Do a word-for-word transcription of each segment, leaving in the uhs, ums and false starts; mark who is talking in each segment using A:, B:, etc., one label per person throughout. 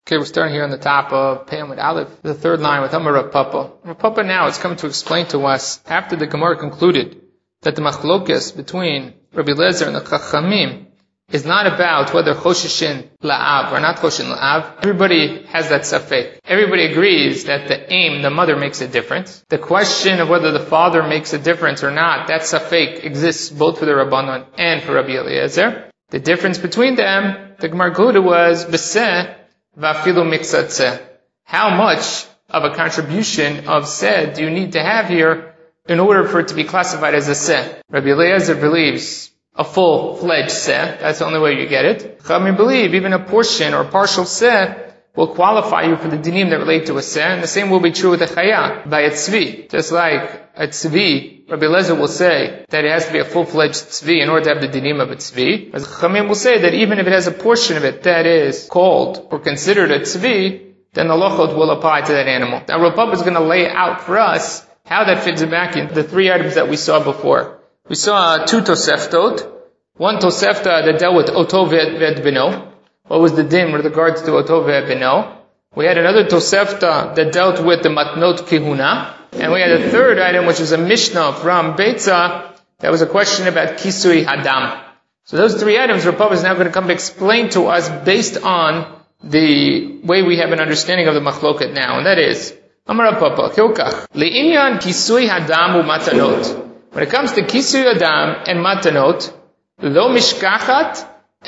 A: Okay, we're starting here on the top of Pam with Aleph, the third line with Amar Rav Papa. Rav Papa now is coming to explain to us, after the Gemara concluded that the machlokes between Rabbi Eliezer and the Chachamim is not about whether choshishin la'av or not choshishin la'av. Everybody has that safek. Everybody agrees that the aim, the mother, makes a difference. The question of whether the father makes a difference or not, that safek exists both for the Rabbanon and for Rabbi Eliezer. The difference between them, the Gemara concluded was b'seh v'afilu mixatzeh. How much of a contribution of seh do you need to have here in order for it to be classified as a seh? Rabbi Eliezer believes a full-fledged seh. That's the only way you get it. Chachamim believe even a portion or partial seh will qualify you for the dinim that relate to a seh, and the same will be true with a chaya, by a tzvi. Just like a tzvi, Rabbi Eliezer will say that it has to be a full-fledged tzvi in order to have the dinim of a tzvi. As Chachamim will say that even if it has a portion of it that is called or considered a tzvi, then the lochot will apply to that animal. Now Rav Papa is going to lay out for us how that fits back into the three items that we saw before. We saw two Toseftot. One Tosefta that dealt with Oto Ved Beno. What was the din with regards to Oto Ved Beno? We had another Tosefta that dealt with the Matnot Kihuna. And we had a third item which was a Mishnah from Beitza that was a question about Kisui Hadam. So those three items Rav Papa is now going to come to explain to us based on the way we have an understanding of the Machloket now. And that is, Amar Rav Papa, Keukach, Le'inyan Kisui Hadam u'Matanot. When it comes to Kisui Hadam and Matanot, Lo mishkachat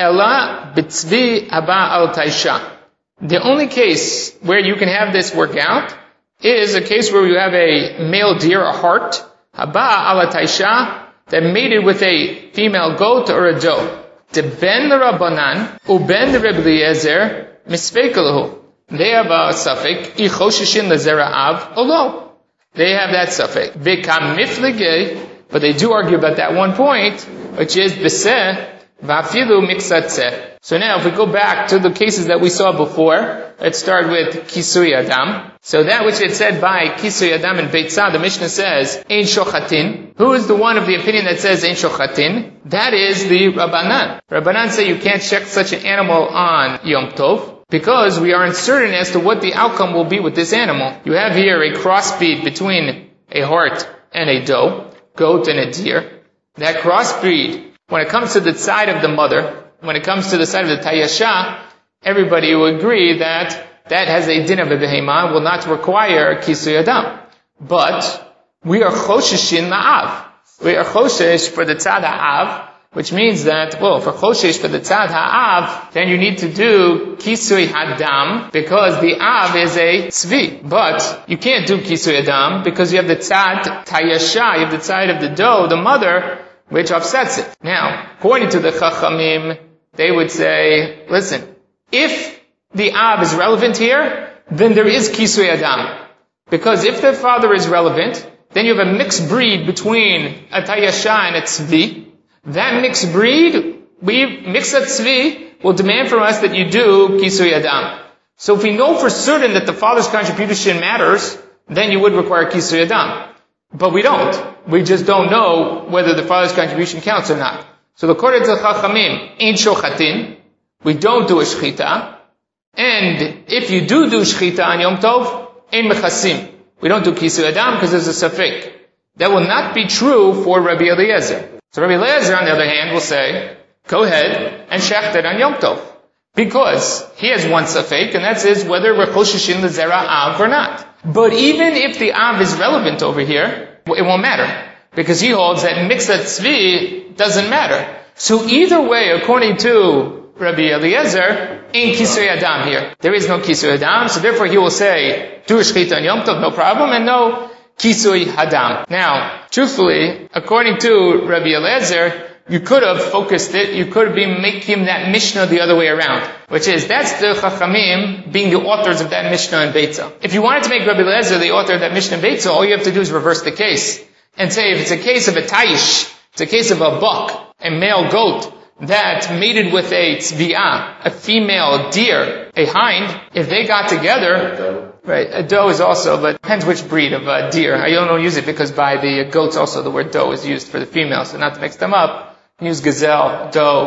A: ela b'tzvi haba al taisha. The only case where you can have this work out is a case where you have a male deer, a hart, haba al taisha, that mated with a female goat or a doe. De ben the Rabbanan, u ben the Rebbe Eliezer, misfeikalahu. They have a suffix, I choshishin lezera av, olo. They have that suffix. V'kam miflige, but they do argue about that one point, which is b'seh v'afilu mixatzeh. So now, if we go back to the cases that we saw before, let's start with Kisui Adam. So that which it said by Kisui Adam and Beitzah, the Mishnah says, Ein shochatin. Who is the one of the opinion that says Ein shochatin? That is the Rabbanan. Rabbanan say you can't check such an animal on Yom Tov, because we are uncertain as to what the outcome will be with this animal. You have here a crossbreed between a hart and a doe, goat and a deer. That crossbreed, when it comes to the side of the mother, when it comes to the side of the tayasha, everybody will agree that that has a din of a behema, will not require kisui adam. But we are choshishin la'av. We are choshish for the tzad ha'av, which means that, well, for choshish for the tzad ha'av, then you need to do kisui hadam, because the av is a tzvi. But you can't do kisui adam, because you have the tzad tayasha, you have the tzad of the doe, the mother, which offsets it. Now, according to the chachamim, they would say, listen, if the av is relevant here, then there is kisui adam. Because if the father is relevant, then you have a mixed breed between a tayasha and a tzvi. That mixed breed, we mix that tzvi, will demand from us that you do kisui adam. So if we know for certain that the father's contribution matters, then you would require kisui adam. But we don't. We just don't know whether the father's contribution counts or not. So according to the Chachamim, ein shochatin, we don't do a shchita. And if you do do shchita on Yom Tov, ein mechasim. We don't do kisui adam because there's a safek. That will not be true for Rabbi Eliezer. So Rabbi Eliezer, on the other hand, will say, go ahead and shecht it on Yom Tov. Because he has one safek, and that is whether we're choshishin lezera av or not. But even if the av is relevant over here, it won't matter. Because he holds that mixat tzvi doesn't matter. So either way, according to Rabbi Eliezer, ain't kisui adam here. There is no kisui adam, so therefore he will say, do a shechita on Yom Tov, no problem, and no kisui hadam. Now, truthfully, according to Rabbi Eliezer, you could have focused it, you could have been making that Mishnah the other way around. Which is, that's the Chachamim being the authors of that Mishnah in Beitzah. If you wanted to make Rabbi Eliezer the author of that Mishnah in Beitzah, all you have to do is reverse the case. And say, if it's a case of a taish, it's a case of a buck, a male goat, that mated with a tzvi'ah, a female deer, a hind, if they got together, right, a doe is also, but depends which breed of uh, deer. I don't use it because by the goats also the word doe is used for the female, so not to mix them up, use gazelle, doe,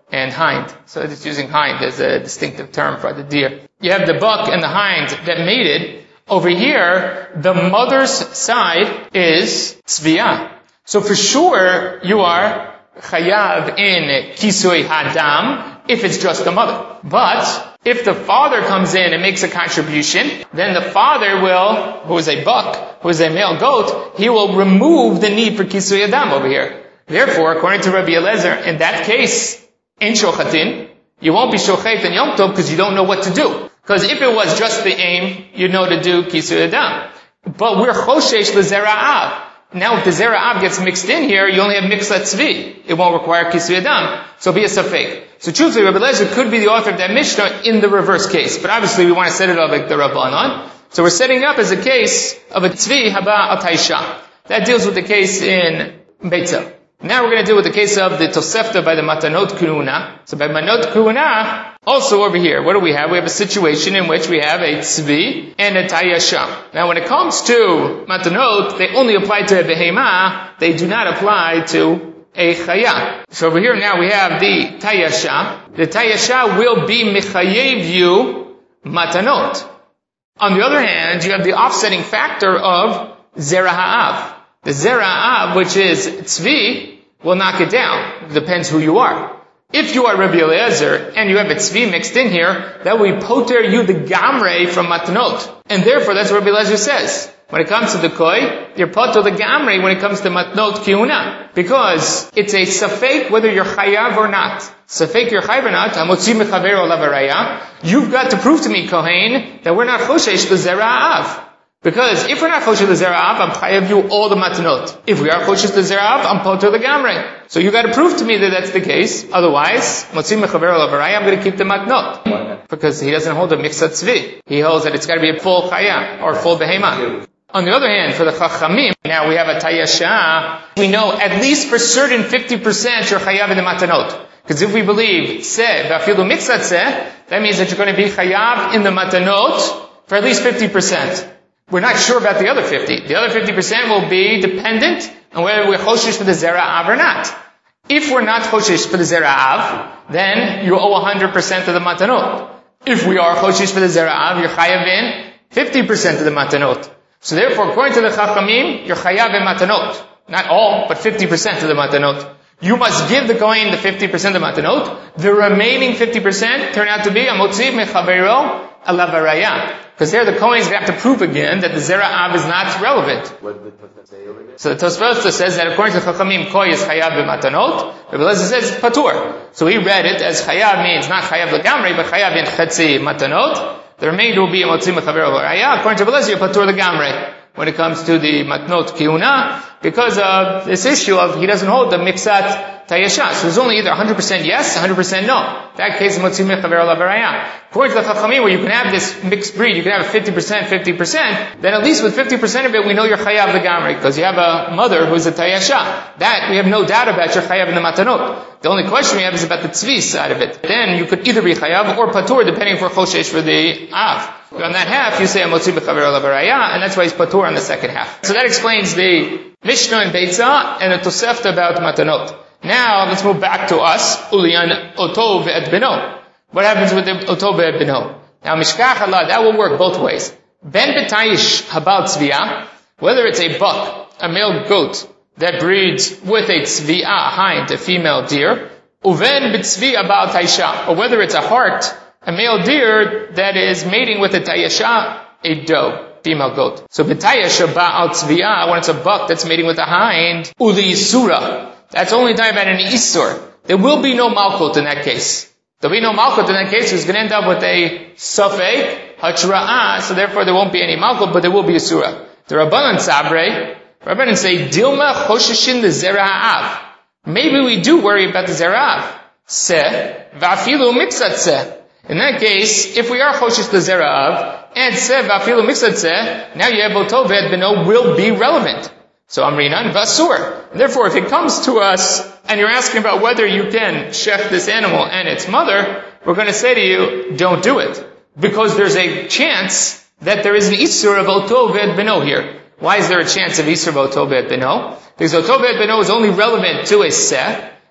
A: and hind. So it's using hind as a distinctive term for the deer. You have the buck and the hind that mated. Over here, the mother's side is tzviah. So for sure, you are chayav in kisui hadam if it's just the mother. But if the father comes in and makes a contribution, then the father will, who is a buck, who is a male goat, he will remove the need for kisui hadam over here. Therefore, according to Rabbi Eliezer, in that case, in shochatin, you won't be shochet in Yom Tov because you don't know what to do. Because if it was just the aim, you'd know to do kisui hadam. But we're choshesh l'zera'av. Now if the zera'av gets mixed in here, you only have mixat tzvi. It won't require kisui hadam. So be a safek. So truthfully, Rabbi Eliezer could be the author of that Mishnah in the reverse case. But obviously we want to set it up like the Rabbanon. So we're setting up as a case of a tzvi haba al taisha. That deals with the case in Beitza. Now we're going to deal with the case of the Tosefta by the Matanot Kuhuna. So by Matanot Kuhuna, also over here, what do we have? We have a situation in which we have a Tzvi and a Tayasha. Now when it comes to Matanot, they only apply to a Behema, they do not apply to a Chaya. So over here now we have the Tayasha. The Tayasha will be Mechayev you Matanot. On the other hand, you have the offsetting factor of Zera Ha'av. The Zera Ha'av, which is Tzvi, will knock it down. It depends who you are. If you are Rabbi Eliezer and you have a Tzvi mixed in here, that will poter you the Gamre from Matnot. And therefore, that's what Rabbi Eliezer says. When it comes to the Koi, you're poter the Gamre when it comes to Matnot Kiuna. Because it's a Safek whether you're Chayav or not. Safek you're Chayav or not, Hamotzi Mechaver Olav Araya. You've got to prove to me, Kohen, that we're not Choshesh the Zera Ha'av. Because if we're not Choshesh the Zera Ha'av, I'm chayav you all the matanot. If we are Choshesh the Zera Ha'av, I'm poter the gamre. So you got to prove to me that that's the case. Otherwise, Motzi Mechaver Olav Araya, I'm going to keep the matnot. Because he doesn't hold a mixat tzvi. He holds that it's got to be a full chaya or full behema. On the other hand, for the Chachamim, now we have a Tayasha. We know at least for certain fifty percent you're chayav in the matanot. Because if we believe se v'afilu mixat se, that means that you're going to be chayav in the matanot for at least fifty percent. We're not sure about the other fifty. The other fifty percent will be dependent on whether we're choshesh for the Zera Ha'av or not. If we're not choshesh for the Zera Ha'av, then you owe one hundred percent of the matanot. If we are choshesh for the Zera Ha'av, you're chayav in fifty percent of the matanot. So therefore, according to the Chachamim, you're chayav in matanot. Not all, but fifty percent of the matanot. You must give the Kohen the fifty percent of matanot. The remaining fifty percent turn out to be a motzi mechavero alav araya. Because there the Kohen is going to have to prove again that the Zera Ha'av is not relevant.
B: What did the Tosfot say over there?
A: So the Tosfot says that according to Chachamim, Koi is chayav b'matanot. Rabbi Eliezer says patur. So he read it as chayav means not chayav legamri, but chayav in chetzi matanot. The remainder will be a motzi mechaver araya. According to Rabbi Eliezer, patur legamri when it comes to the matnot kiuna, because of this issue of he doesn't hold the mixat tayasha. So it's only either one hundred percent yes, one hundred percent no. In that case, motzi mechaver alavaraya. According to the Chachamim, where you can have this mixed breed, you can have a fifty percent, fifty percent, then at least with fifty percent of it, we know you're chayav the gamri, because you have a mother who's a tayasha. That, we have no doubt about you're chayav in the matanot. The only question we have is about the tzvi side of it. Then you could either be chayav or patur, depending for choshesh for the av. On that half, you say motzi mechaver alavaraya, and that's why he's patur on the second half. So that explains the Mishnah in Beitza and the Tosefta about matanot. Now, let's move back to us. Ulian oto ve'et beno. What happens with the oto ve'et beno? Now, mishkach Allah, that will work both ways. Ben betayish habal tzviya, whether it's a buck, a male goat, that breeds with a tzviya, a hind, a female deer, uven b'tzvi abal taisha, or whether it's a hart, a male deer that is mating with a tayasha, a doe, female goat. So b'tayasha ba'al tzviya, when it's a buck that's mating with a hind, uli surah. That's only talking about an isur. There will be no malchut in that case. There'll be no malchut in that case. It's going to end up with a safek, hachra'ah, so therefore there won't be any malchut, but there will be a surah. The Rabbanan Sabre, Rabbanan say, Dilma chosheshin the Zera Ha'av. Maybe we do worry about the Zera Ha'av. Se, va'afilu mixat se. In that case, if we are choshesh the Zera Ha'av, and se, va'afilu mixat se, now Yebotov ve'et beno will be relevant. So Amrinan Vasur. Therefore, if it comes to us, and you're asking about whether you can shech this animal and its mother, we're going to say to you, don't do it. Because there's a chance that there is an Isur of Oto ve'et beno here. Why is there a chance of Isur of Oto ve'et beno? Because Oto ve'et beno is only relevant to a Seh,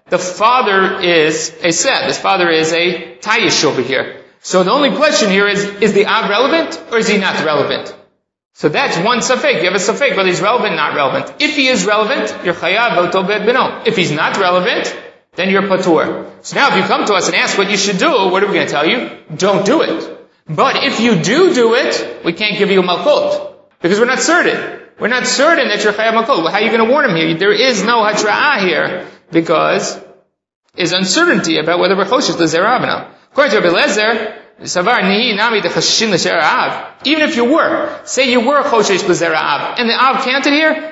A: the father is a Seh. This father is a Tayish over here. So the only question here is, is the Av relevant or is he not relevant? So that's one Safek. You have a Safek, whether he's relevant or not relevant. If he is relevant, you're Chayav V'oto Be'et Beno. If he's not relevant, then you're Patur. So now if you come to us and ask what you should do, what are we going to tell you? Don't do it. But if you do do it, we can't give you a Malkot. Because we're not certain. We're not certain that you're Chayav Malkot. Well, how are you going to warn him here? There is no Hatra'ah here. Because there's uncertainty about whether we're Choshesh L'Zera Av. According to Rabbi Lezer, even if you were, say you were Choshesh L'Zera Av, and the Av counted here,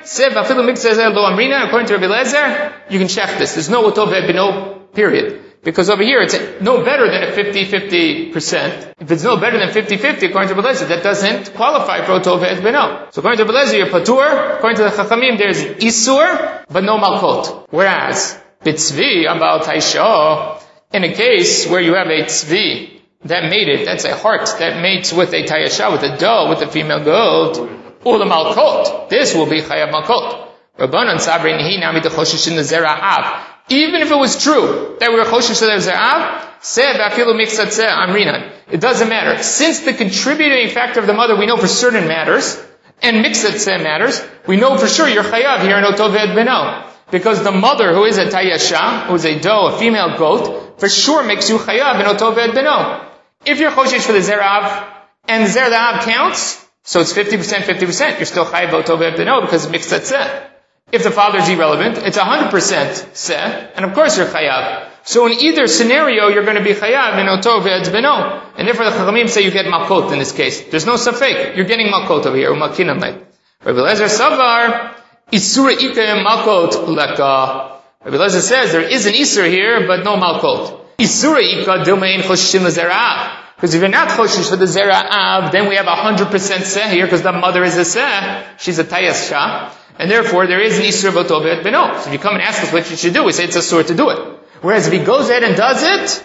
A: according to Rabbi Lezer, you can check this. There's no Otov Ve'et Beno, period. Because over here, it's no better than a fifty-fifty percent. If it's no better than fifty-fifty, according to Rabbi Lezer, that doesn't qualify for Otov Ve'et Beno. So according to Rabbi Lezer, you're Patur. According to the Chachamim, there's Isur, but no Malkot. Whereas, B'tzvi, about Taisha, in a case where you have a Tzvi, that mated, that's a heart, that mates with a Tayasha, with a doe, with a female goat, or the Malkot. This will be Chayav Malkot. Rabbanan Sabri Nihi Nami D'choshesh in the Zera Av. Even if it was true that we were Choshesh in the Zera Av, Seh V'afilu Mixat Seh Amrinan. It doesn't matter. Since the contributing factor of the mother we know for certain matters, and Mixat Seh matters, we know for sure you're Chayav here in Otov Ve'et Beno. Because the mother who is a Tayasha, who is a doe, a female goat, for sure makes you Chayav in Otov Ve'et Beno. If you're Choshesh for the Zera Av, and the Zera Av counts, so it's fifty percent, fifty percent, you're still Chayav Otov Ve'et Beno because it's Mixat Seh. If the father is irrelevant, it's one hundred percent Seh, and of course you're Chayav. So in either scenario, you're going to be Chayav in Otov Ve'et Beno. And therefore the Chachamim say you get Malkot in this case. There's no Safek. You're getting Malkot over here, Umakinan like. Rabbi Lezer Savar, Isura Ika Malkot Leka. Rabbi Lezer says there is an Isur here, but no Malkot. Isura Ika Domain Choshim L'Zera Av. Because if you're not Choshesh for the Zera Av, then we have one hundred percent Seh here, because the mother is a Seh. She's a Tayasha. And therefore, there is an Isur V'oto Ve'et Beno. So if you come and ask us what you should do, we say it's a Sur to do it. Whereas if he goes ahead and does it,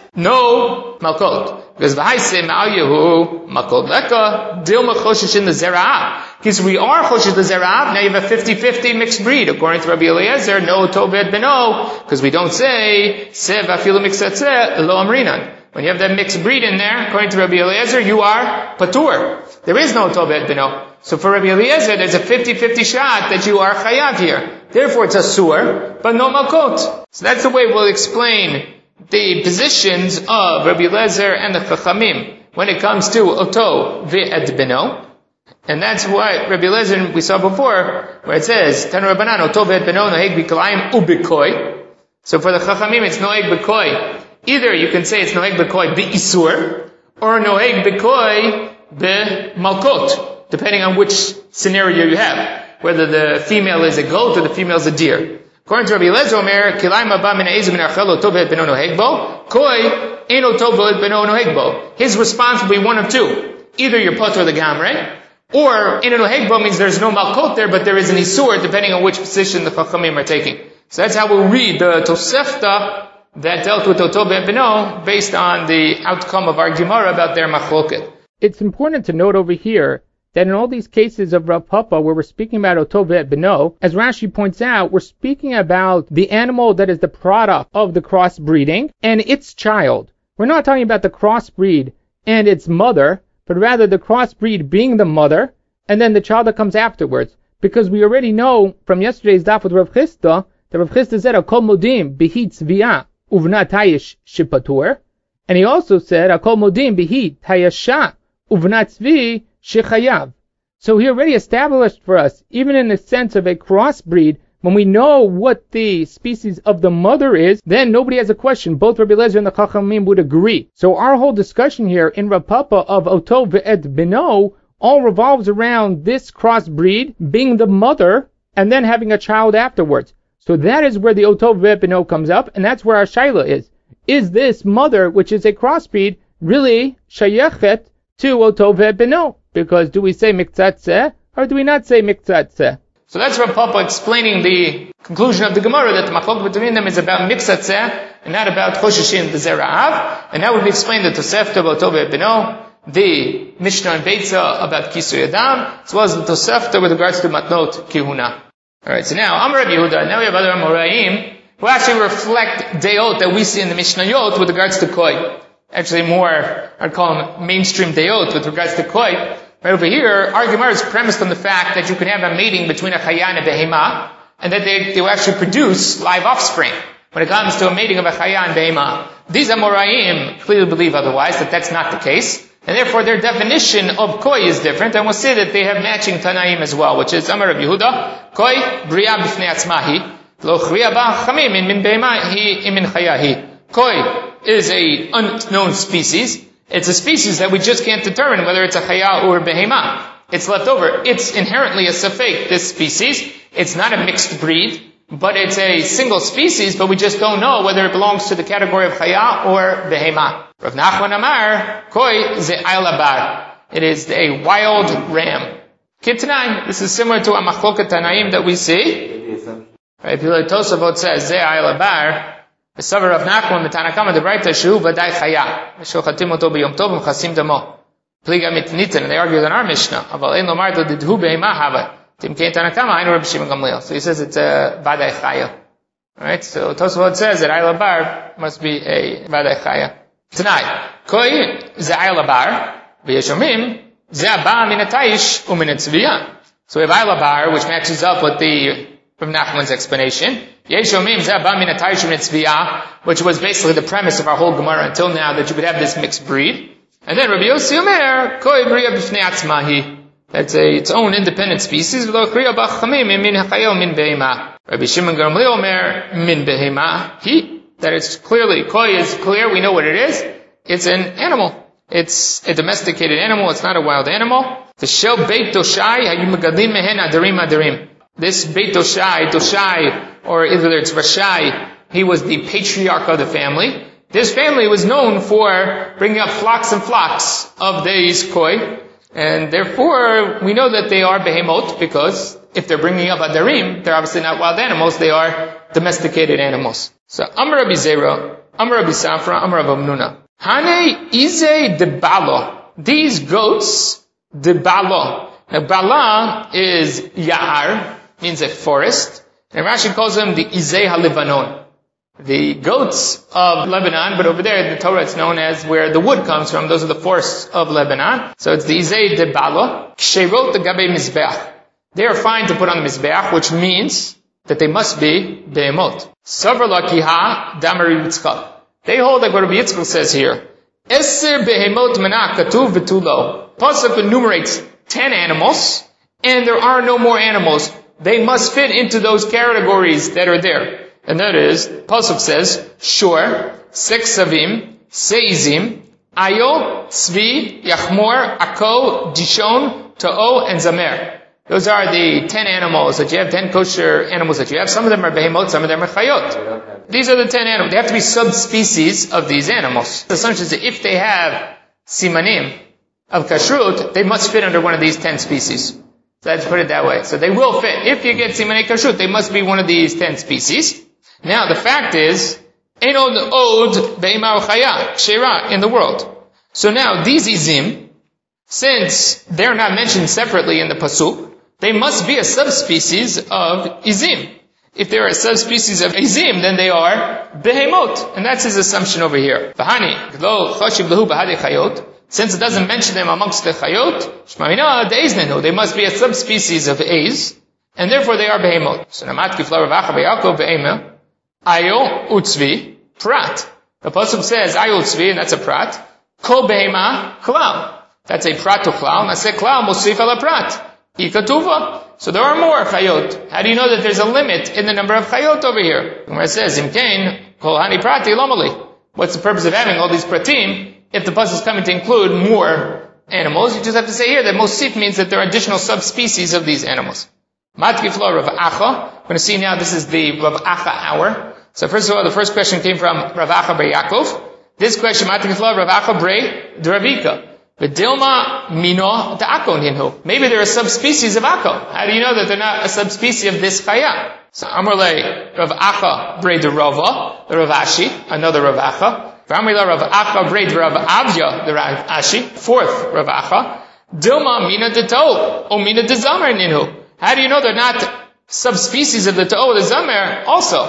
A: no Malkot. Because V'haise Ma'al Yehu Malkot Leka Dilma Choshesh in the Zera Av. Because we are Choshesh the Zera Av, now you have a fifty-fifty mixed breed. According to Rabbi Eliezer, no Otov Ve'et Beno. Because we don't say Seh V'afilu Mixat Seh Lo Amrinan. When you have that mixed breed in there, according to Rabbi Eliezer, you are Patur. There is no Otov Ve'et Beno. So for Rabbi Eliezer, there's a fifty-fifty shot that you are Chayav here. Therefore it's a Sur, but no Malkot. So that's the way we'll explain the positions of Rabbi Eliezer and the Chachamim when it comes to Otov Ve'et Beno. And that's why Rabbi Eliezer, we saw before, where it says, Tanu Rabbanan, Otov Ve'et Beno noheg b'kalayim ubikoi. So for the Chachamim, it's noheg b'koi. Either you can say it's noheg b'koi b'isur, or noheg b'koi b'malkot, depending on which scenario you have. Whether the female is a goat or the female is a deer. According to Rabbi Eliezer, Omer, Kilayim haba min ha'ezim min archel Otov Ve'et Beno noheg bo, koi ein Otov Ve'et Beno noheg bo. His response will be one of two. Either you're Patur or the Gamre, or ein noheg bo means there's no malkot there, but there is an isur, depending on which position the Chachamim are taking. So that's how we'll read the Tosefta that dealt with Otov Ve'et Beno based on the outcome of our Gemara about their machloket.
B: It's important to note over here that in all these cases of Rav Papa where we're speaking about Otov Ve'et Beno, as Rashi points out, we're speaking about the animal that is the product of the crossbreeding and its child. We're not talking about the crossbreed and its mother, but rather the crossbreed being the mother and then the child that comes afterwards. Because we already know from yesterday's daf with Rav Chisda that Rav Chisda said, Akol modim bihi tzviya uvna tayish shipatur. And he also said, Akol modim bihi tayasha uvna tzvi shechayav. So he already established for us, even in the sense of a crossbreed, when we know what the species of the mother is, then nobody has a question. Both Rabbi Eliezer and the Chachamim would agree. So our whole discussion here in Rav Papa of Otov Ve'et Beno all revolves around this crossbreed being the mother and then having a child afterwards. So that is where the Otov Ve'et Beno comes up, and that's where our shaila is. Is this mother, which is a crossbreed, really shayechet to Otov Ve'et Beno? Because do we say miktzat seh, or do we not say miktzat seh?
A: So that's Rav Papa explaining the conclusion of the Gemara that the machlok between them is about miktzat seh and not about chosheshin the Zera Av. And now we've explained the Tosefta about Otov Ve'et Beno, the Mishnah and Beitza about Kisui Adam, as well as the Tosefta with regards to Matnot Kihuna. Alright, so now, Amar Rabbi Yehuda, now we have other Amoraim, will actually reflect deot that we see in the Mishnayot with regards to koi. Actually more, I'd call them mainstream deot with regards to koi. Right over here, our Gemara is premised on the fact that you can have a mating between a chaya and a behema, and that they, they will actually produce live offspring when it comes to a mating of a chaya and behema. These Amoraim clearly believe otherwise, that that's not the case, and therefore their definition of koi is different, and we'll say that they have matching Tanaim as well, which is Amar Rav Yehuda, koi bria b'fnei atzmahi, lo chriya ba chamim in min behema hi in min chaya hi. Koi is a unknown species. It's a species that we just can't determine whether it's a chaya or a behema. It's left over. It's inherently a safek, this species. It's not a mixed breed, but it's a single species, but we just don't know whether it belongs to the category of chaya or behema. Rav Nachman Amar, koi ze aylabar. It is a wild ram. Kitnai, this is similar to a machloket tanaim that we see. Right, Pilei Tosafot says, ze aylabar. The Savar of Nachman, the Tanakama, the Braita, Shu Vadai Chaya. Shochatim Oto B'Yom Tov Chasim Damo. Pliga Mitnitin, and they argued in our Mishnah. Aval Ein Lomar To Didhu Be'ema Hava. Tim Kein Tanakama, Ein Reb Shimon Gamliel. So he says it's a Vadai Chaya. Alright, so Tosafot says that Ayla Bar must be a Vadai Chaya. Tonight, Koi Ze Ayla Bar, V'Yeshomim, Ze Abba Min HaTaish U'Min HaTzviyah. So we have Ayla Bar, which matches up with the from Nachman's explanation. Which was basically the premise of our whole Gemara until now, that you would have this mixed breed. And then Rabbi Yossi Omer, Koi bria b'fnei atzmahi. That's a, its own independent species. Rabbi Shimon Gamliel Omer, min behema. He, that it's clearly, Koi is clear, we know what it is. It's an animal. It's a domesticated animal, it's not a wild animal. The shel beit doshai, hayu megadim mehen adarim adarim. This Beit Doshai, Doshai, or either it's Rashai, he was the patriarch of the family. This family was known for bringing up flocks and flocks of these koi, and therefore we know that they are behemot, because if they're bringing up adarim, they're obviously not wild animals, they are domesticated animals. So, Amar Rabbi Zera, Amar Rabbi Safra, Amar Rabbi Amnuna. Hane ize de balo. These goats, de balo. Now, bala is ya'ar, means a forest, and Rashi calls them the Izei HaLevanon, the goats of Lebanon, but over there in the Torah it's known as where the wood comes from. Those are the forests of Lebanon. So it's the Izei de Balo. Ksherot the Gabe Mizbeach. They are fine to put on the Mizbeach, which means that they must be Behemot. Savar Lakiha Damari Yitzchak. They hold like what Rabbi Yitzchak says here. Eser Behemot Menach Katuv Betulo. Pasuk enumerates ten animals, and there are no more animals. They must fit into those categories that are there. And that is, Pasuk says, Shor, Seksavim, Seizim, Ayo, Tzvi, Yachmor, Ako, Dishon, Ta'o, and Zamer. Those are the ten animals that you have, ten kosher animals that you have. Some of them are behemot, some of them are chayot. These are the ten animals. They have to be subspecies of these animals. The assumption is that if they have simanim of kashrut, they must fit under one of these ten species. So let's put it that way. So they will fit. If you get simanei kashrut, they must be one of these ten species. Now the fact is, ain't od od be'ima chaya kshera in the world. So now these izim, since they're not mentioned separately in the pasuk, they must be a subspecies of izim. If they're a subspecies of izim, then they are behemot, and that's his assumption over here. V'hani lo choshiv lehu b'hadei chayot. Since it doesn't mention them amongst the chayot, shmamina de'iznenu, they must be a subspecies of eiz, and therefore they are behemot. So namat kifla Rav Acha beYaakov be'ema, ayo utzvi prat. The pasuk says ayo utzvi, and that's a prat. Kol behema klal. That's a prat to klal. Naseh klal musif ala prat. Ikatuva. So there are more chayot. How do you know that there's a limit in the number of chayot over here? Where it says imkain kol hani prati lomali. What's the purpose of having all these pratim? If the pasuk is coming to include more animals, you just have to say here that mosif means that there are additional subspecies of these animals. Matkiflo Rav Acha. We're going to see now this is the Rav Acha hour. So first of all, the first question came from Rav Acha Bar Yaakov. This question, Matkiflo Rav Acha Bre Dravika. V'dilma mino ta'akon hinhu. Maybe they're a subspecies of akon. How do you know that they're not a subspecies of this chaya? So Amrle Rav Acha Bre Rava, the Rav Ashi, another Rav Acha. V'amrle Rav Acha Bre Rav Avya, the Rav Ashi, fourth Rav Acha. Dilma mina de ta'o, o mina de zamer ninhu. How do you know they're not subspecies of the ta'o, the zamer also?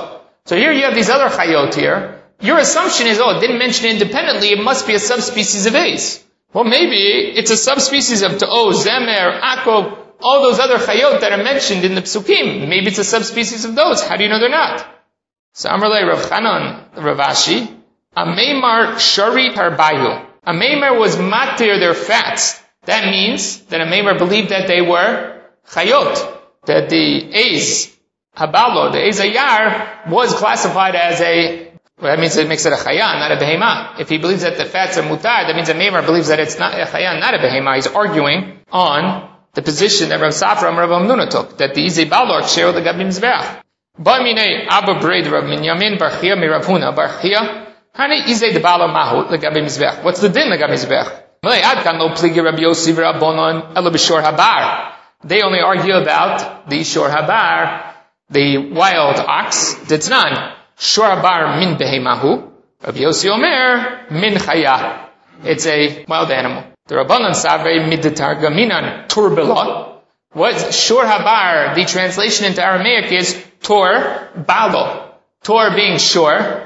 A: So here you have these other chayot here. Your assumption is, oh, it didn't mention it independently, it must be a subspecies of Ace. Well, maybe it's a subspecies of Ta'o, Zemer, Akov, all those other chayot that are mentioned in the Psukim. Maybe it's a subspecies of those. How do you know they're not? So Amrlei Rav Chanan, Rav Ashi, Ameimar Shari Tarbayu. Ameimar was matir their fats. That means that Ameimar believed that they were chayot, that the Ace, Habalo, the Ace Ayar, was classified as a, well, that means it makes it a chaya, not a behema. If he believes that the fats are mutar, that means Ameimar believes that it's not a chaya, not a behema. He's arguing on the position that Rav Safra and Rav Amnuna took, that the Izei Balor share the Gabi Mizbeach. Ba'minei Abba Breid Rav Minyamin Barchia mi Rav Huna Barchia Hani Izei de Balor Mahu the Gabi Mizbeach. What's the din the Gabi Mizbeach? Malei Adkan lo pligi Rabbi Yossi Rabbonon Elo b'Shor Habar. They only argue about the Shor Habar, the wild ox. Ditznan Shor Habar min behemahu. Rabbi Yossi Omer min chaya. It's a wild animal. The Rabbanan Savre Miditargaminan Turbila. What Shor Habar, the translation into Aramaic is Tor Balo. Tor being shore,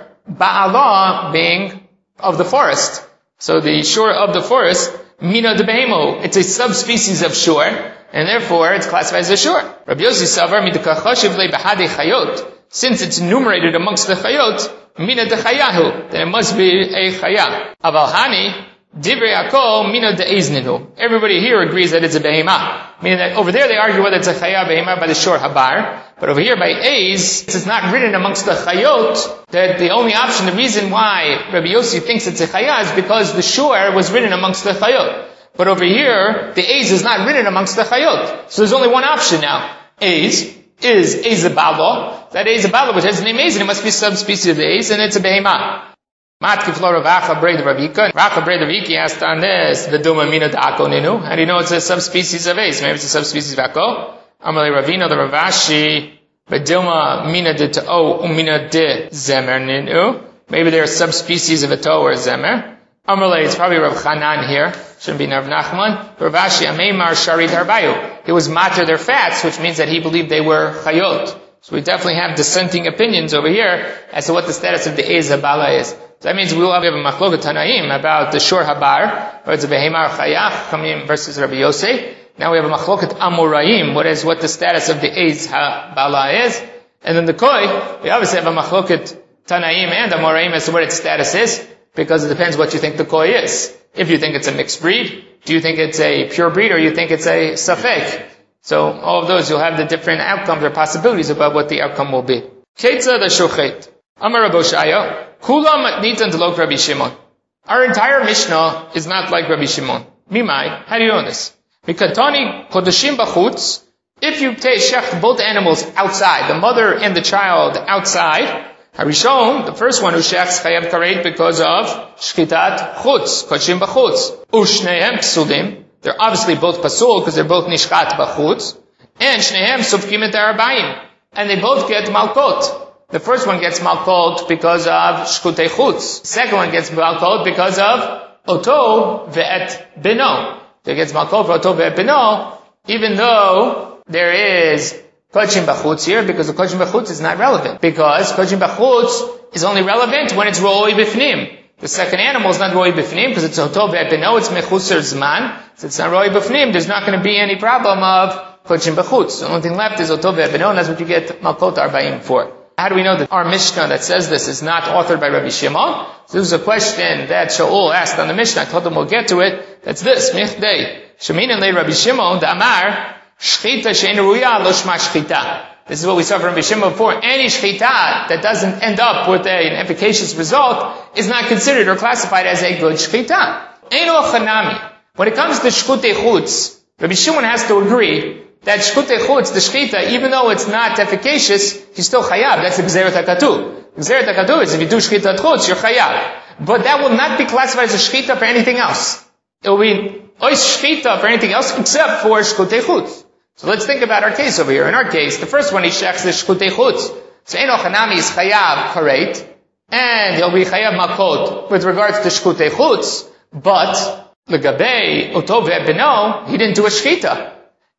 A: Ba'ala being of the forest. So the shore of the forest, Mina de Behemo, it's a subspecies of shore, and therefore it's classified as a shore. Rabbi Yossi Savar Midikachashiv Le Bahade Chayot. Since it's enumerated amongst the Chayot, Mina de Chayahu, then it must be a Chaya. Avalhani, Divrei Akol Mina de Eizninu. Everybody here agrees that it's a behema. Meaning that over there they argue whether it's a chaya behema by the shor habar, but over here by Eiz, it's not written amongst the chayot that the only option, the reason why Rabbi Yossi thinks it's a chaya is because the shor was written amongst the chayot. But over here, the Eiz is not written amongst the chayot. So there's only one option now. Eiz is Eizabalo. That Eizabalo, which has the name Eiz, and it must be a subspecies of the Eiz, and it's a behema. Matkiflo Ravacha Breid Ravika. Racha Breid Raviki asked on this, the Duma Mina Da'ako Ninu. How do you know it's a subspecies of Ace? Maybe it's a subspecies of Ako. Amalei Ravina, the Ravashi, Bedilma Mina de Ta'o Umina de Zemer Ninu. Maybe they're subspecies of a To or a Zemer. Amalei, it's probably Rav Chanan here. Shouldn't be Rav Nachman. Ravashi Ameimar Shari Tarbayu. He was matter their fats, which means that he believed they were Chayot. So we definitely have dissenting opinions over here as to what the status of the Eiz Habala is. So that means we will have a machloket Tanaim about the Shor Habar, or it's a Behemar Chayach, coming versus Rabbi Yossi. Now we have a machloket Amoraim, what is, what the status of the Eiz Habala is. And then the Koi, we obviously have a machloket Tanaim and Amoraim as to what its status is, because it depends what you think the Koi is. If you think it's a mixed breed, do you think it's a pure breed, or you think it's a Safek? So all of those, you'll have the different outcomes or possibilities about what the outcome will be. Ketza the Shochet. Amar Rabbi Shaya. Kula matnitan delok Rabbi Shimon. Our entire Mishnah is not like Rabbi Shimon. Mimai, how do you know this? Mikatani kodashim bachutz. If you take shecht both animals outside, the mother and the child outside, Harishon, the first one who shechts chayav karet because of shchitat chutz, kodashim bachutz. Ushnehem psulim. They're obviously both pasul because they're both nishkat bachutz. And shnehem sufkim et arbaim. And they both get malkot. The first one gets malkot because of shkutei chutz. The second one gets malkot because of oto ve'et beno. It gets malkot for oto ve'et beno, even though there is kodshim bachutz here, because the kodshim bachutz is not relevant. Because kodshim bachutz is only relevant when it's ro'oi bifnim. The second animal is not ro'oi bifnim, because it's oto ve'et beno, it's mechusar zman. So it's not ro'oi bifnim, there's not going to be any problem of kodshim bachutz. The only thing left is oto ve'et beno, and that's what you get malkot arba'im for. How do we know that our Mishnah that says this is not authored by Rabbi Shimon? So this is a question that Shaul asked on the Mishnah. I told him we'll get to it. That's this. Michdei. Sheminan le Rabbi Shimon, the Amar, Shchita she'en ruya lo shma shchita. This is what we saw from Rabbi Shimon before. Any shchita that doesn't end up with an efficacious result is not considered or classified as a good shchita. Eino chanami. When it comes to shkutei chutz, Rabbi Shimon has to agree that shkutei chutz, the shchita, even though it's not efficacious, he's still chayav. That's the gzeret hakatu. Gzeret hakatu is if you do shchitat chutz, you're chayav. But that will not be classified as a shchita for anything else. It will be ois shchita for anything else except for shkutei chutz. So let's think about our case over here. In our case, the first one he shechs the shkutei chutz. So eno chanami is chayav karet, and he'll be chayav makot with regards to shkutei chutz. But legabe oto ve'beno, he didn't do a shchita.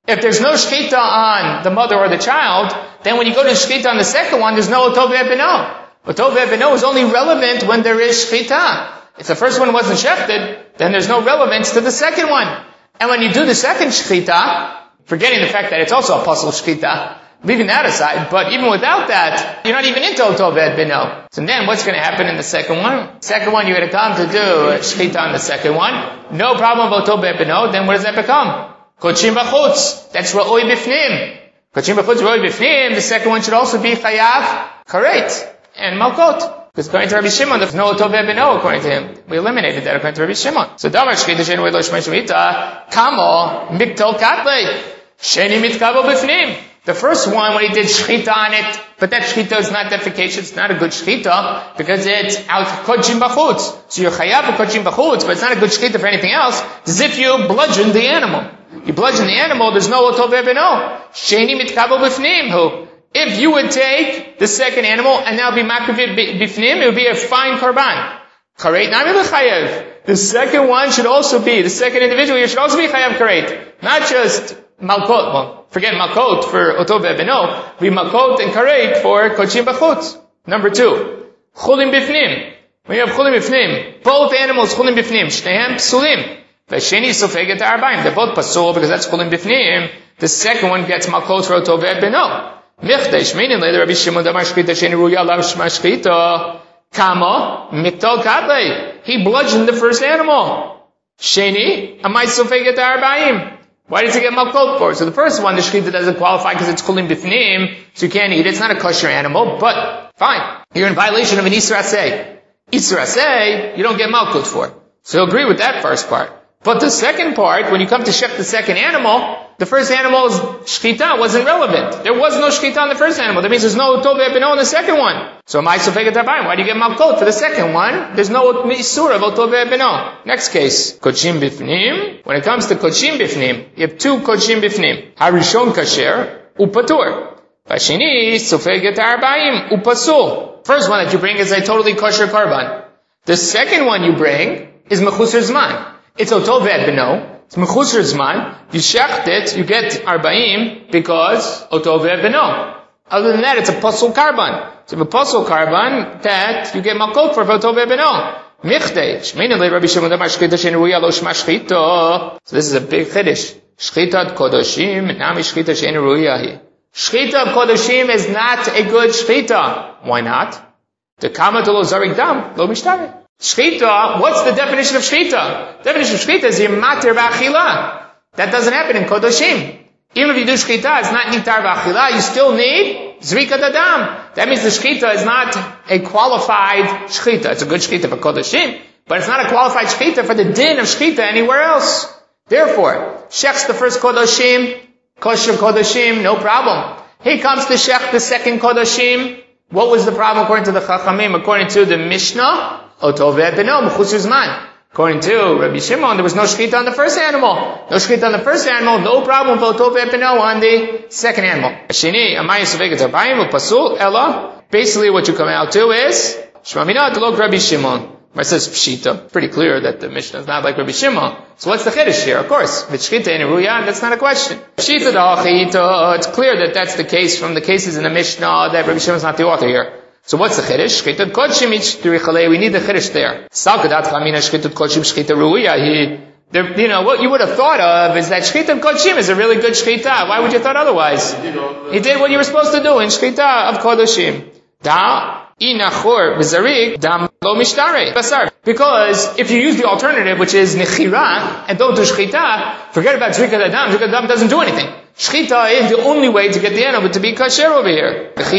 A: If there's no shchita on the mother or the child, then when you go to shchita on the second one, there's no otov beno. Otov beno is only relevant when there is shchita. If the first one wasn't shechted, then there's no relevance to the second one. And when you do the second shchita, forgetting the fact that it's also a puzzle shchita, leaving that aside, but even without that, you're not even into otov beno. So then what's going to happen in the second one? Second one, you're going to come to do shchita on the second one. No problem with otov beno, then what does that become? Kochim b'chutz. That's ra'oi b'fnim. Kochim b'chutz, ra'oi b'fnim. The second one should also be chayav, karet, and malkot. Because according to Rabbi Shimon, there's no otov beno according to him. We eliminated that according to Rabbi Shimon. So damar shchita shein ro'ei lo shmei shmita, kamo miktal katlei, sheni mitkabo b'fnim. The first one, when he did shchita on it, but that shchita is not defecation, it's not a good shchita, because it's out kochim b'chutz. So you're chayav kochim b'chutz, but it's not a good shchita for anything else. It's as if you bludgeon the animal. You bludgeon the animal, there's no otov beno. Sheni mitkabo b'fnim, who, if you would take the second animal and now be makavit b'fnim, it would be a fine korban. Karet nami l'chayev. The second one should also be, the second individual here should also be chayav karet. Not just malkot, well, forget malkot for otov beno, be malkot and karet for kochim b'chutz. Number two, chulim b'fnim. When you have chulim b'fnim, both animals chulim b'fnim, shtehem psulim. V'sheni sofeget arbaim. They're both pasul because that's chulim b'fnim. The second one gets malkot for otov beno. Michdesh, meaning later Rabbi Shimon damar shchita sheni ruya lav shma shchita. Kama miktal kadlei. He bludgeoned the first animal. Sheni amai sofeget arbaim. Why does he get malkot for? So the first one, the shchita doesn't qualify because it's chulim b'fnim, so you can't eat it. It's not a kosher animal, but fine. You're in violation of an Isra Aseh. Isra Aseh, you don't get malkot for. So he'll agree with that first part. But the second part, when you come to shech the second animal, the first animal's shchita wasn't relevant. There was no shchita on the first animal. That means there's no otov beno on the second one. So amai sofeget arbaim. Why do you get malkot for the second one? There's no isur of otov beno. Next case, kochim bifnim. When it comes to kochim bifnim, you have two kochim bifnim. Harishon kasher upatur. Vashini sofeget arbaim upasul. First one that you bring is a totally kosher korban. The second one you bring is mechusar zman. It's otov beno. It's mechusar zman. You shecht it, you get arbaim because otov beno. Other than that, it's a pasul karban. It's a pasul karban that you get malkot for otov beno. Michdei. Shmeinele Rabbi Shimon damar shchita shein ruya lo shma shchita. So this is a big chiddush. Shchitat kodoshim nami shchita shein ruya hi. Shchita of kodoshim is not a good shchita. Why not? The kama to lo zarik dam lo mishtare. Shchita, what's the definition of shchita? Definition of shchita is matir b'achila. That doesn't happen in kodoshim. Even if you do shchita, it's not nitar b'achila, you still need zrika dadam. That means the shchita is not a qualified shchita. It's a good shchita for kodoshim, but it's not a qualified shchita for the din of shchita anywhere else. Therefore, shechs the first kodoshim, kosher kodoshim, no problem. He comes to shech the second kodoshim. What was the problem according to the Chachamim? According to the Mishnah, otov beno, mechusar zman. According to Rabbi Shimon, there was no shchita on the first animal. No shchita on the first animal, no problem with otov beno on the second animal. Sheni, amai sofeget arbaim upasul ella. Basically, what you come out to is shmamina delok Rabbi Shimon. Where it says pshita, pretty clear that the Mishnah is not like Rabbi Shimon. So what's the chiddush here? Of course, v'shchita in ruya, that's not a question. Pshita da'achita, it's clear that that's the case from the cases in the Mishnah that Rabbi Shimon is not the author here. So what's the chiddush? Shchitat kodshim ichturichalei. We need the chiddush there. Salkadat chamina shchitat kodshim shchita ruya. He, you know, what you would have thought of is that shchitat kodshim is a really good shchita. Why would you thought otherwise? He did what you were supposed to do in shchita of kodoshim. Da inachor b'zarik dam lo mishtare basar. Because if you use the alternative, which is nechira, and don't do shchita, forget about zrika dadam. Zrika dadam doesn't do anything. Shchita is the only way to get the animal to be kasher over here. If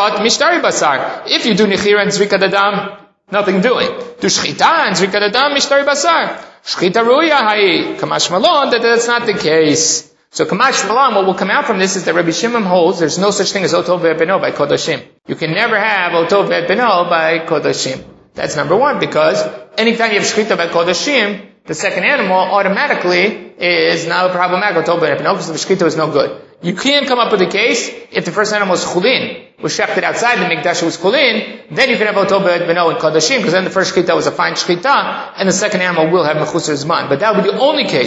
A: you do nechira and zrika dadam, nothing doing. Do shchita and zrika dadam, mishtari basar. Shchita ruya hai. Kamash malon, that that's not the case. So kamash malon, what will come out from this is that Rabbi Shimon holds there's no such thing as otov beno by kodoshim. You can never have otov beno by kodoshim. That's number one, because anytime you have shchita by kodoshim, the second animal automatically is now problematic otov beno because the shchita is no good. You can't come up with a case if the first animal is chulin, was shechted outside the mikdash, was chulin, then you can have otov beno and kodoshim, because then the first shchita was a fine shchita, and the second animal will have mechusar zman. But that would be the only case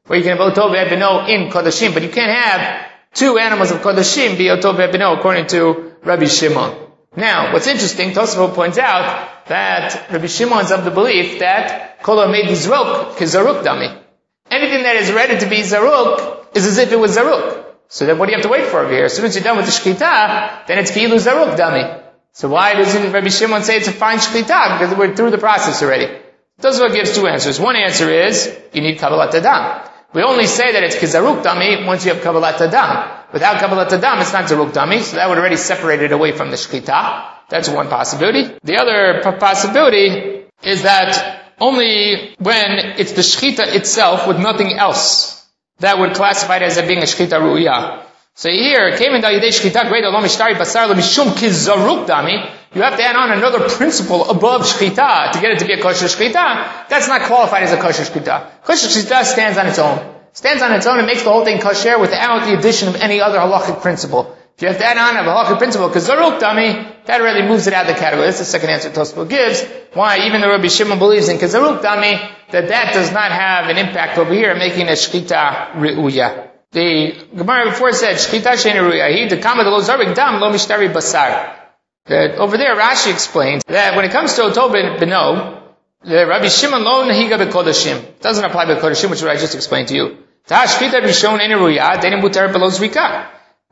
A: where you can have Otov Beno in Kodashim, but you can't have two animals of Kodashim be Otov Beno according to Rabbi Shimon. Now, what's interesting, Tosafot points out that Rabbi Shimon is of the belief that Kol made Zaruk Kizaruk Dami. Anything that is ready to be Zaruk is as if it was Zaruk. So then what do you have to wait for over here? As soon as you're done with the Shkita, then it's Ki'ilu Zaruk Dami. So why doesn't Rabbi Shimon say it's a fine Shkita? Because we're through the process already. Tosafot gives two answers. One answer is, you need Kabbalat Adam. We only say that it's Kizaruk Dami once you have Kabbalat Adam. Without Kabbalat Adam, it's not Zaruk Dami, so that would already separate it away from the Shkita. That's one possibility. The other p- possibility is that only when it's the Shkita itself with nothing else, that would classify it as being a Shkita Ru'iyah. So here, came in Da'idei Shkita Greda Lo Mishtari Basar Lo Mishum Kizaruk Dami, you have to add on another principle above Shkita to get it to be a kosher Shkita. That's not qualified as a kosher Shkita. Kosher Shkita stands on its own. Stands on its own and makes the whole thing kosher without the addition of any other halachic principle. If you have to add on a halachic principle, because Zaruk Dami, that really moves it out of the category. That's the second answer Tosafot gives. Why, even though Rabbi Shimon believes in Kizaruk Dami, that that does not have an impact over here, making a Shkita Re'uya. The Gemara before said, Shkita Shein Re'uya, the Kama de Lo Zarik Dam Lo Mishtari Basar. That over there, Rashi explains that when it comes to Otov Beno, the Rabbi Shimon Lo Nahiga Bekodashim doesn't apply Bekodashim, which is what I just explained to you. Ta Shkita Rishon Ein Re'uya, Denim Mutar Below Zrika.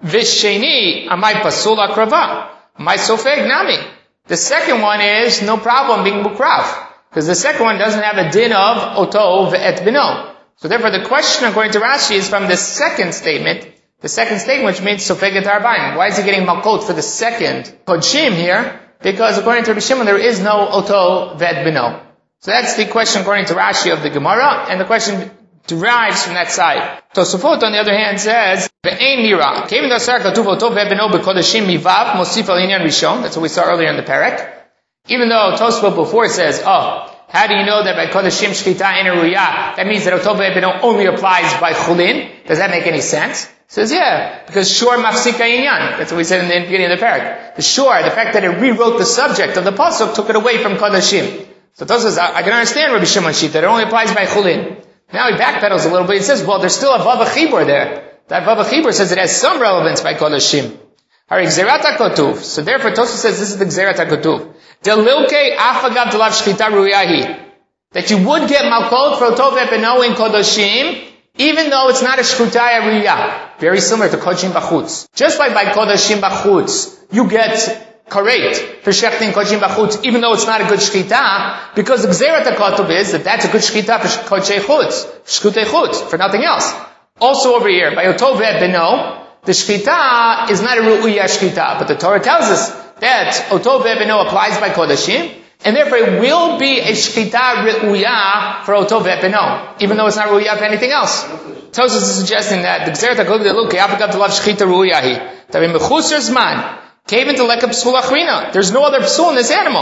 A: Visheni Amai Pasul Akrava. My Sofeg Nami. The second one is no problem being Mukrav. Because the second one doesn't have a din of Otov et Beno. So therefore the question according to Rashi is from the second statement. The second statement, which means Sofeg et Arbaim. Why is he getting Malkot for the second Kodshim here? Because according to Rabbi Shimon, there is no Otov et Beno. So that's the question according to Rashi of the Gemara, and the question derives from that side. Tosafot, on the other hand, says, Ve'ein nira. Kevin dasar katuv otov ve'beno b'kodashim mivav mosif al inyan rishon. That's what we saw earlier in the parak. Even though Tosafot before says, oh, how do you know that by kodashim shkita ein ruya? That means that otov ve'beno only applies by chulin. Does that make any sense? He says, yeah, because shor mafsika inyan. That's what we said in the beginning of the parak. The shor, the fact that it rewrote the subject of the pasuk, took it away from kodashim. So Tosafot says, I, I can understand Rabbi Shimon Shita, that it only applies by chulin. Now he backpedals a little bit. He says, well, there's still a Vav Chibur there. That Vav Chibur says it has some relevance by Kodashim. Hari Gzerat HaKotuv. So therefore, Tosafot says this is the Gzerat HaKotuv. Delilke afagav delav shchita ruyahi. That you would get Malkot for Otov Beno in Kodashim, even though it's not a Shchutaya Riyah. Very similar to Kodashim Bachutz. Just like by Kodashim Bachutz, you get Karet for Shechting Kodashim Bachutz, even though it's not a good Shchita, because the Gzerat HaKotuv is that that's a good Shchita for Kodshei Chutz, Shchutei Chutz, for nothing else. Also over here, by Otov Beno, the Shchita is not a Ru'uyah Shchita, but the Torah tells us that Otov Beno applies by Kodashim, and therefore it will be a Shchita Ru'uyah for Otov Beno, even though it's not Ru'uyah for anything else. Tosafot is suggesting that the Gzerat HaKotuv, look, Yafagav Delav Shchita Ru'uyahi, that in Mechusar Zman, came into like a psul achrina. There's no other psul in this animal.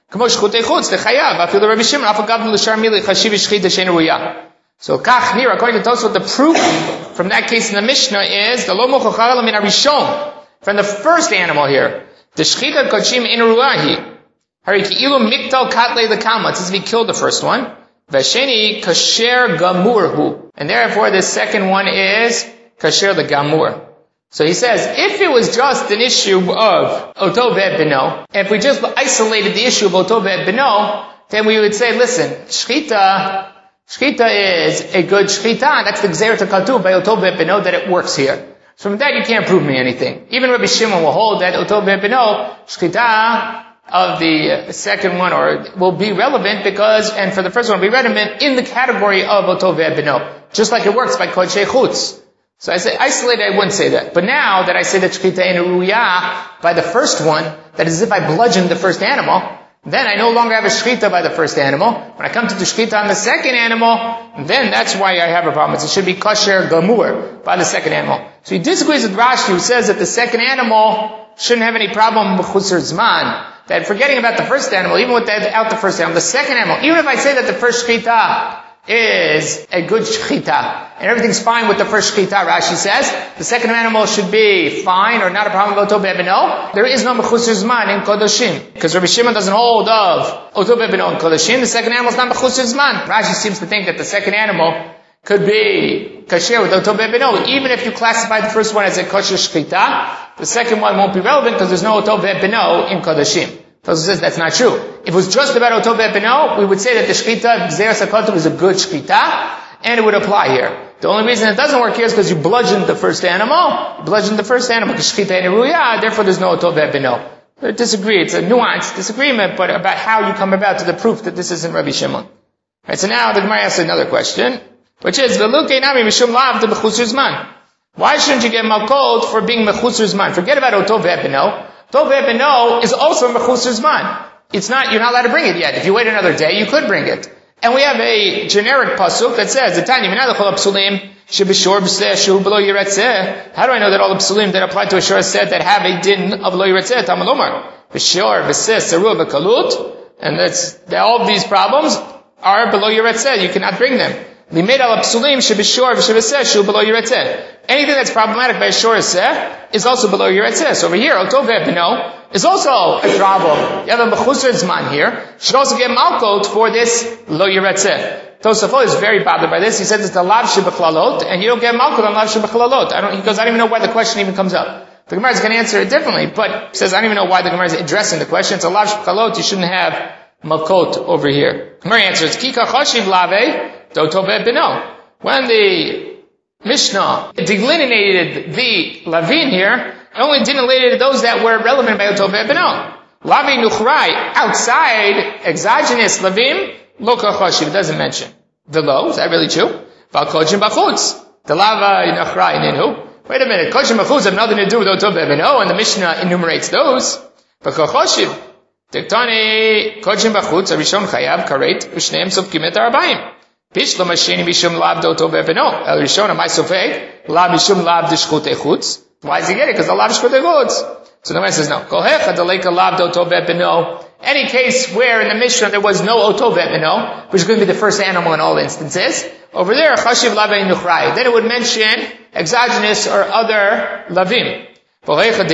A: So kach here, according to Tosafot, the proof from that case in the Mishnah is the lo mochachal min arishon, from the first animal here. The shchita kodshim in ruahi. Hari ki'ilu miktal katle the kama. It says we killed the first one. Vasheni kasher gamurhu, and therefore the second one is kasher the gamur. So he says, if it was just an issue of Otov Beno, if we just isolated the issue of Otov Beno, then we would say, listen, Shchita, Shchita is a good Shchita, that's the Gzerat HaKotuv by Otov Beno that it works here. So from that you can't prove me anything. Even Rabbi Shimon will hold that Otov Beno, Shchita of the second one, or will be relevant because, and for the first one will be relevant in the category of Otov Beno, just like it works by Kodshei Chutz. So I say, isolated, I wouldn't say that. But now that I say that Shchita in Ruya by the first one, that is as if I bludgeoned the first animal, then I no longer have a Shchita by the first animal. When I come to the Shchita on the second animal, then that's why I have a problem. It should be Kasher Gamur by the second animal. So he disagrees with Rashi, who says that the second animal shouldn't have any problem with Chusar Zman. That forgetting about the first animal, even without the first animal, the second animal, even if I say that the first Shchita is a good shchita, and everything's fine with the first shchita, Rashi says, the second animal should be fine, or not a problem with Otov Beno. There is no mechusar zman in Kodashim, because Rabbi Shimon doesn't hold of Otov Beno in Kodashim. The second animal is not mechusar zman. Rashi seems to think that the second animal could be kasher with Otov Beno, even if you classify the first one as a kosher shchita, the second one won't be relevant because there's no Otov Beno in Kodashim. Tosfos says that's not true. If it was just about Otov Beno, we would say that the shchita, Gzeras HaKotov, is a good shchita, and it would apply here. The only reason it doesn't work here is because you bludgeoned the first animal, you bludgeoned the first animal, shchita and ruya, therefore there's no Otov Beno. They disagree. It's a nuanced disagreement, but about how you come about to the proof that this isn't Rabbi Shimon. Right, so now the Gemara asks another question, which is, why shouldn't you get malkot for being mechusar zman? Forget about Otov Beno. Otov Beno is also mechusar zman. It's not, you're not allowed to bring it yet. If you wait another day, you could bring it. And we have a generic pasuk that says, how do I know that all the psulim that apply to a shor set that have a din of lo yiratzeh? Tamalomar. V'shor, v'sis, serua, v'kalut. And that's, that all of these problems are below yiratzeh. You cannot bring them. Limed al psulim shebishor v'shebaseh shu below yiratzeh. Anything that's problematic by a shor seh is also below yiratzeh. So over here, Otov Beno is also a problem. You have a mechusar zman here. Should also get malkot for this lo yiratzeh. Tosafot is very bothered by this. He says it's the lav shebechlalot, and you don't get malkut on lav shebechlalot. I don't, he goes, I don't even know why the question even comes up. The Gemara is going to answer it differently, but he says, I don't even know why the Gemara is addressing the question. It's a lav shebechlalot, you shouldn't have malkot over here. The Gemara answers, Kika chashiv lave, Otov Beno. When the Mishnah delineated the lavin here, it only delineated those that were relevant by Otov Beno. Lavi nuchrai, outside exogenous lavim, lo kachashiv, it doesn't mention. The lo, is that really true? Val kochim bachutz. The lava nuchrai ninu. Wait a minute, kochim bachutz have nothing to do with Otov Beno, and the Mishnah enumerates those. But kachashiv. Tektani kochim bachutz, arishon chayav karet, ushneim sofkim et arbaim. Bishlam hasheni mishum lav Otov Beno. El rishon amai sofeg, lav mishum lav dishchut echutz. Why does he get it? Because the lav dishchut echutz. So the man says no. Kohecha deleka lav Otov Beno. Any case where in the Mishnah there was no Otov Beno, which is going to be the first animal in all instances, over there, chashiv lavei nuchrai. Then it would mention exogenous or other lavim. Anytime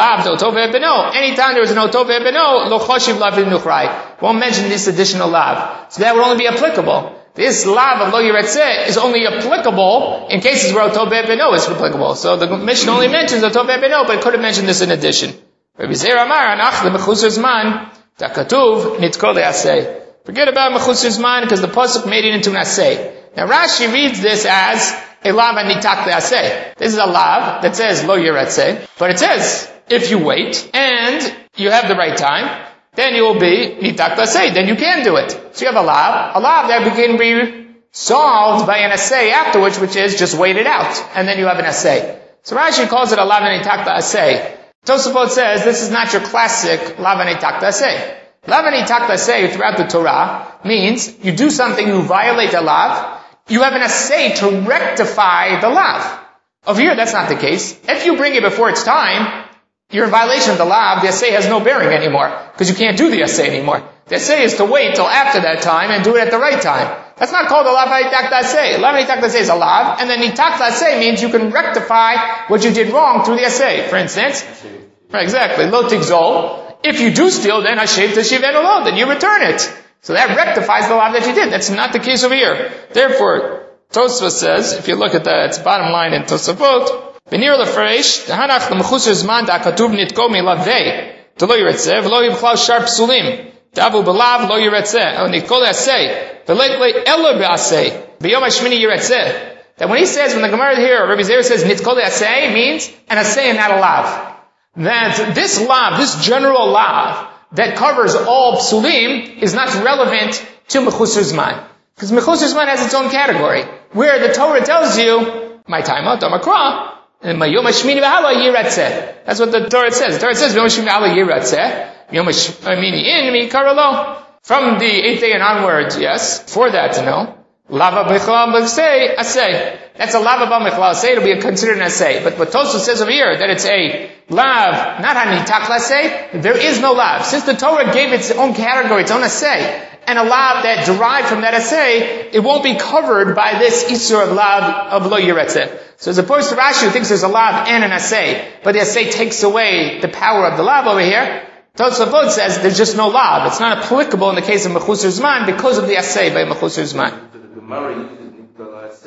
A: there was an Otov Beno, lo chashiv lavei nuchrai. Won't mention this additional lav. So that would only be applicable. This lav of lo yiratzeh is only applicable in cases where Otov Beno is applicable. So the Mishnah only mentions Otov Beno, but it could have mentioned this in addition. Rabbi Zeir Amar, anach lemechusar zman, takatuv nitkol le'aseh. Forget about mechusar zman because the pasuk made it into an aseh. Now Rashi reads this as a lav anitak le'aseh. This is a lav that says lo yiratzeh, but it says if you wait and you have the right time, then you will be nitak le'aseh. Then you can do it. So you have a lav, a lav that can be solved by an aseh afterwards, which is just wait it out, and then you have an aseh. So Rashi calls it a lav anitak le'aseh. Tosafot says this is not your classic lav anitak le'aseh. Lav anitak le'aseh throughout the Torah means you do something, you violate the lav, you have an aseh to rectify the lav. Over here, that's not the case. If you bring it before it's time, you're in violation of the lav, the aseh has no bearing anymore, because you can't do the aseh anymore. The aseh is to wait till after that time and do it at the right time. That's not called a lav anitak le'aseh. Lav anitak le'aseh is a lav, and then nitak le'aseh means you can rectify what you did wrong through the aseh. For instance, right, exactly, lo tigzol. If you do steal, then hashem teshivenu lo, then you return it. So that rectifies the lav that you did. That's not the case over here. Therefore, Tosfos says, if you look at that, it's bottom line in Tosafot, Benir lefresh, Hanach l'mechusar zman da'akatuv nitko milavei, to lo yiratzeh, v'lo yibchlal shar psulim, davu b'lav lo yiratzeh, o nitko le'aseh, v'leit le elo be'aseh, b'yom hashmini yiratzeh. That when he says, when the Gemara here, Rabbi Zeir says nitko le'aseh, means an aseh and not a lav. That this lav, this general lav, that covers all psulim, is not relevant to mechusar zman. Because mechusar zman has its own category, where the Torah tells you, my time out, damakra, and my yom hashmini v'hala yiratzeh. That's what the Torah says. The Torah says, yom hashmini v'hala yiratzeh, yom hashmini in, mi karalo. From the eighth day and onwards, yes, for that to know, lava b'chlam b'sei, aseh. That's a lava b'mechlal aseh, it'll be considered an aseh. But what Tosfos says over here, that it's a lav, not hanitak aseh, there is no lav. Since the Torah gave its own category, its own aseh, and a lav that derived from that aseh, it won't be covered by this isur of lav of lo yiratzeh. So as opposed to Rashi, who thinks there's a lav and an aseh, but the aseh takes away the power of the lav over here, Tosafot says there's just no lav. It's not applicable in the case of mechusar zman because of the aseh by mechusar zman.
C: The Gemara uses nitko le'aseh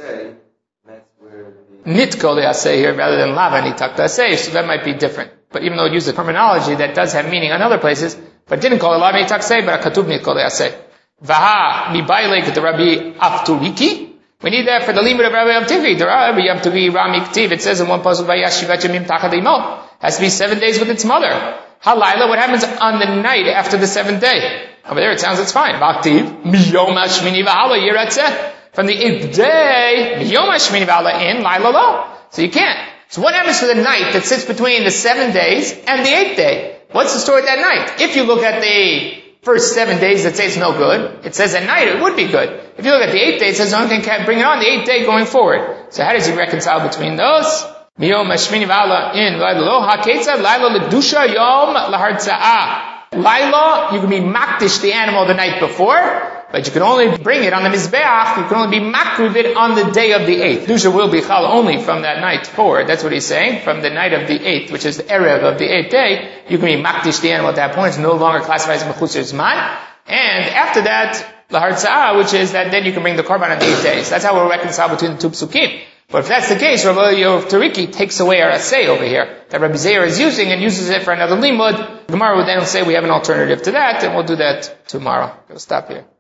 C: asay, that's where the...
A: Nitko le asay here rather than lava nitakta asay, so that might be different. But even though it uses terminology that does have meaning in other places, but didn't call it lava nitakta asay, but a katub nitko le asay. Vaha mi bailek the Rabbi Afturiki. We need that for the limit of Rabbi Yom Tivi. The Rabbi Yom Tivi Rami Ktiv. It says in one puzzle by Yashivat Yamim Tachad Imo. Has to be seven days with its mother. Halayla, what happens on the night after the seventh day? Over there it sounds it's fine. Bhaktiv, Miyom Hashmini V'Hala Yiratzeh. From the eighth day, Miyom Hashmini V'Hala in, Laila lo. So you can't. So what happens to the night that sits between the seven days and the eighth day? What's the story of that night? If you look at the first seven days that say it's no good, it says at night it would be good. If you look at the eighth day, it says no one can bring it on the eighth day going forward. So how does he reconcile between those? Miyom Hashmini V'Hala in Laila lo HaKetzad Laila L'Dusha Yom L'Hartza'ah. Laila, you can be makdish the animal the night before, but you can only bring it on the Mizbeach, you can only be makriv it on the day of the eighth. Dusha will be chal only from that night forward. That's what he's saying. From the night of the eighth, which is the Erev of the eighth day, you can be makdish the animal at that point. It's no longer classified as mechutzer zman. And after that, L'Hartza'ah, which is that then you can bring the korban on the eighth day. So that's how we'll reconcile between the two psukim. But if that's the case, Rabbi Yov Tariki takes away our assay over here that Rabbi Zeir is using and uses it for another limud. Gemara would then say we have an alternative to that, and we'll do that tomorrow. We'll stop here.